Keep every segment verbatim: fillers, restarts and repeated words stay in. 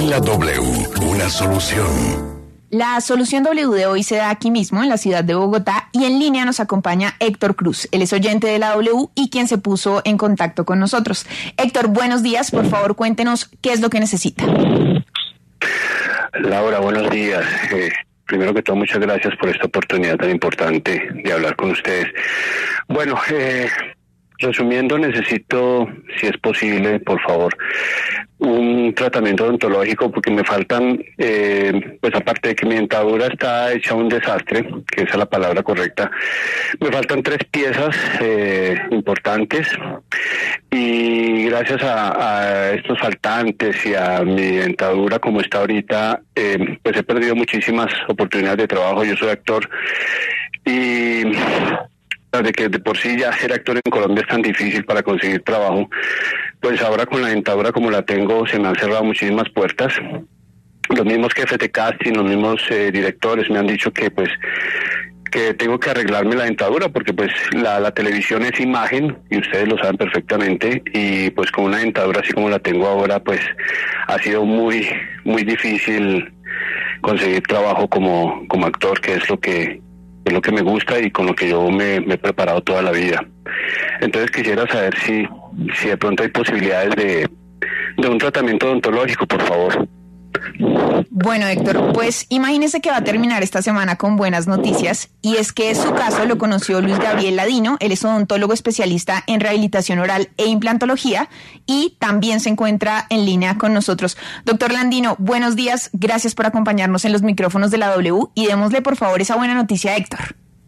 En la W, una solución. La Solución W de hoy se da aquí mismo, en la ciudad de Bogotá, y en línea nos acompaña Héctor Cruz. Él es oyente de la W y quien se puso en contacto con nosotros. Héctor, buenos días. Por favor, cuéntenos qué es lo que necesita. Laura, buenos días. Eh, primero que todo, muchas gracias por esta oportunidad tan importante de hablar con ustedes. Bueno, eh, resumiendo, necesito, si es posible, por favor, un tratamiento odontológico porque me faltan, eh, pues aparte de que mi dentadura está hecha un desastre, que esa es la palabra correcta, me faltan tres piezas eh, importantes y gracias a, a estos faltantes y a mi dentadura como está ahorita, eh, pues he perdido muchísimas oportunidades de trabajo. Yo soy actor y de que de por sí ya ser actor en Colombia es tan difícil para conseguir trabajo, pues ahora con la dentadura como la tengo se me han cerrado muchísimas puertas. Los mismos jefes de casting, los mismos eh, directores me han dicho que pues que tengo que arreglarme la dentadura porque pues la, la televisión es imagen y ustedes lo saben perfectamente, y pues con una dentadura así como la tengo ahora pues ha sido muy muy difícil conseguir trabajo como como actor, que es lo que es lo que me gusta y con lo que yo me, me he preparado toda la vida. Entonces quisiera saber si, si de pronto hay posibilidades de, de un tratamiento odontológico, por favor. Bueno, Héctor, pues imagínese que va a terminar esta semana con buenas noticias, y es que su caso lo conoció Luis Gabriel Ladino. Él es odontólogo especialista en rehabilitación oral e implantología y también se encuentra en línea con nosotros. Doctor Landino, buenos días, gracias por acompañarnos en los micrófonos de la W y démosle por favor esa buena noticia a Héctor.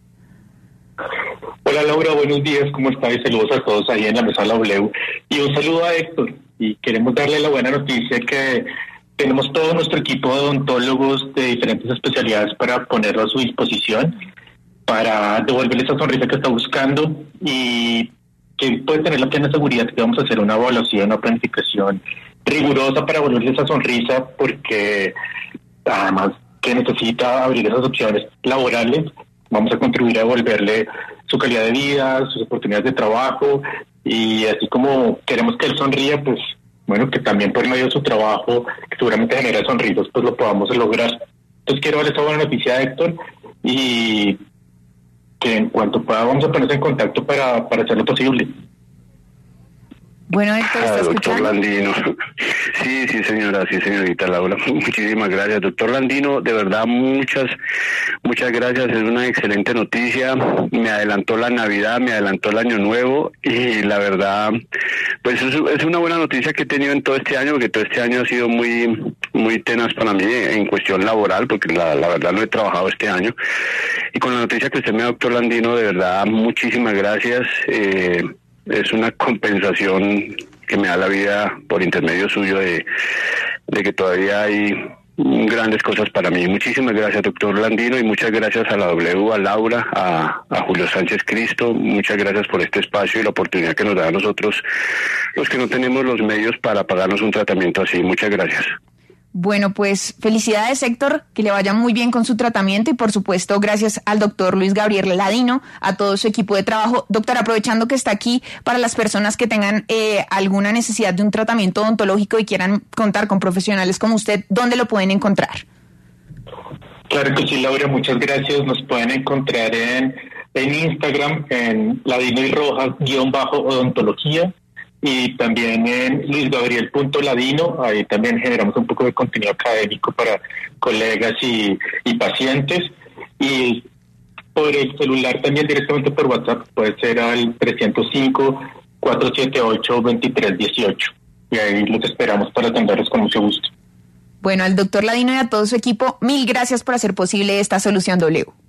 Hola Laura, buenos días, ¿cómo estás? Saludos a todos ahí en la mesa de la W y un saludo a Héctor, y queremos darle la buena noticia que tenemos todo nuestro equipo de odontólogos de diferentes especialidades para ponerlo a su disposición, para devolverle esa sonrisa que está buscando y que puede tener la plena seguridad que vamos a hacer una evaluación, una planificación rigurosa para devolverle esa sonrisa, porque además que necesita abrir esas opciones laborales, vamos a contribuir a devolverle su calidad de vida, sus oportunidades de trabajo, y así como queremos que él sonría, pues bueno, que también por medio de su trabajo, que seguramente genera sonrisas, pues lo podamos lograr. Entonces quiero darle esta buena noticia a Héctor y que en cuanto pueda vamos a ponerse en contacto para, para hacerlo posible. Bueno, Héctor, ¿está ah, doctor escuchando? Landino. Sí, sí, señora, sí, señorita Laura. Muchísimas gracias, doctor Landino. De verdad, muchas, muchas gracias. Es una excelente noticia. Me adelantó la Navidad, me adelantó el Año Nuevo y la verdad, pues es, es una buena noticia que he tenido en todo este año, porque todo este año ha sido muy, muy tenaz para mí en cuestión laboral, porque la, la verdad no he trabajado este año. Y con la noticia que usted me da, doctor Landino, de verdad, muchísimas gracias. Eh, Es una compensación que me da la vida por intermedio suyo de, de que todavía hay grandes cosas para mí. Muchísimas gracias, doctor Landino, y muchas gracias a la W, a Laura, a, a Julio Sánchez Cristo. Muchas gracias por este espacio y la oportunidad que nos da a nosotros, los que no tenemos los medios para pagarnos un tratamiento así. Muchas gracias. Bueno, pues felicidades, Héctor, que le vaya muy bien con su tratamiento y por supuesto gracias al doctor Luis Gabriel Ladino, a todo su equipo de trabajo. Doctor, aprovechando que está aquí, para las personas que tengan eh, alguna necesidad de un tratamiento odontológico y quieran contar con profesionales como usted, ¿dónde lo pueden encontrar? Claro que sí, Laura, muchas gracias. Nos pueden encontrar en, en Instagram, en Ladino y Rojas, guión bajo odontología, y también en luis gabriel punto ladino. Ahí también generamos un poco de contenido académico para colegas y, y pacientes, y por el celular también directamente por WhatsApp puede ser al trescientos cinco, cuatrocientos setenta y ocho, veintitrés dieciocho, y ahí los esperamos para atenderlos con mucho gusto. Bueno, al doctor Ladino y a todo su equipo, mil gracias por hacer posible esta Solución W.